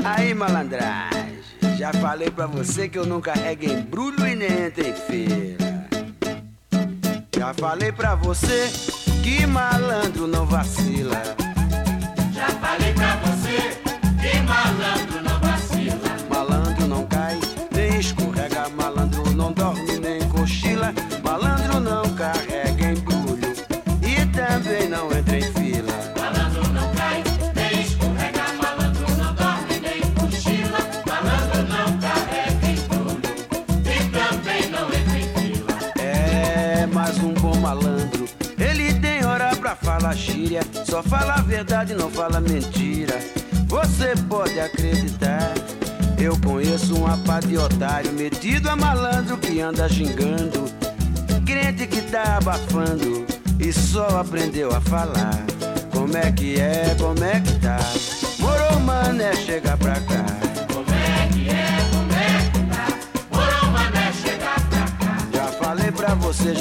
Aí, malandragem, já falei pra você que eu não carrego embrulho e nem entro em feira. Já falei pra você que malandro não vacila. Já falei pra você que malandro não vacila. Malandro não cai, nem escorrega. Malandro não dorme, nem cochila. Malandro não carrega embrulho e também não entra em fila. Malandro não cai, nem escorrega. Malandro não dorme, nem cochila. Malandro não carrega embrulho e também não entra em fila. É, mas um bom malandro, ele tem hora pra falar gíria. Só fala a verdade, não fala mentira. Você pode acreditar. Eu conheço um apá de otário metido a malandro que anda gingando, crente que tá abafando e só aprendeu a falar. Como é que é, como é que tá? Moro, mané, chega pra cá. Como é que tá? Moro, mané, chega pra cá. Já falei pra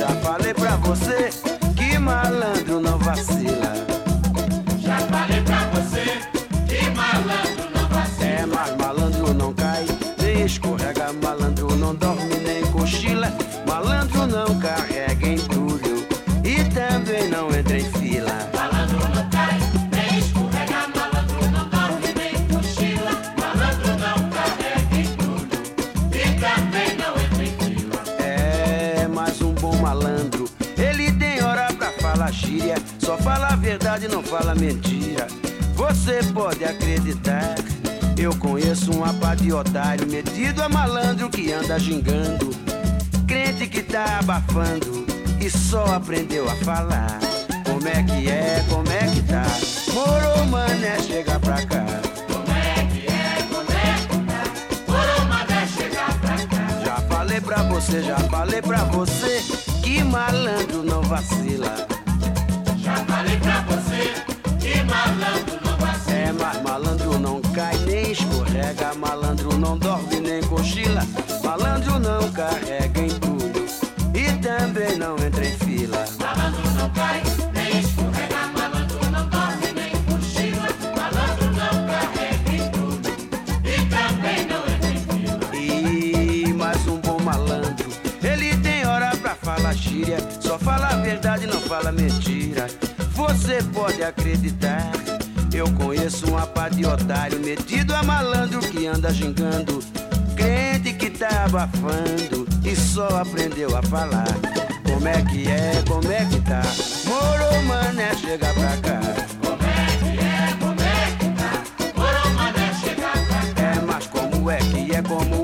você que malandro não vacila. Já falei pra você que malandro não vacila. É, mas malandro não cai, nem escorrega. Malandro não dorme, nem cochila. Malandro não carrega embrulho e também não entra em fila. Malandro não cai, nem escorrega. Malandro não dorme, nem cochila. Malandro não carrega embrulho e também não entra em fila. É, mas um bom malandro, ele tem hora pra falar gíria. Só fala a verdade, não fala mentira. Você pode acreditar. Eu conheço um apá de otário metido a malandro que anda gingando, crente que tá abafando e só aprendeu a falar. Como é que é, como é que tá? Moro, mané, chega pra cá. Como é que tá? Moro, mané, chega pra cá. Já falei pra você que malandro não vacila. Já falei pra você que malandro não vacila. É, mas malandro não cai, nem escorrega. Malandro não dorme, nem cochila. Malandro não carrega embrulho e também não entra em fila. Malandro não cai, nem escorrega. Malandro não dorme, nem cochila. Malandro não carrega embrulho e também não entra em fila. E mais um bom malandro, ele tem hora pra falar gíria. Só fala a verdade, não fala mentira. Você pode acreditar. Eu conheço um apá de otário metido a malandro que anda gingando, crente que tá abafando e só aprendeu a falar. Como é que é, como é que tá? Moro, mané, chega pra cá. Como é que tá? Moro, mané, chega pra cá. É, mas como é que é, como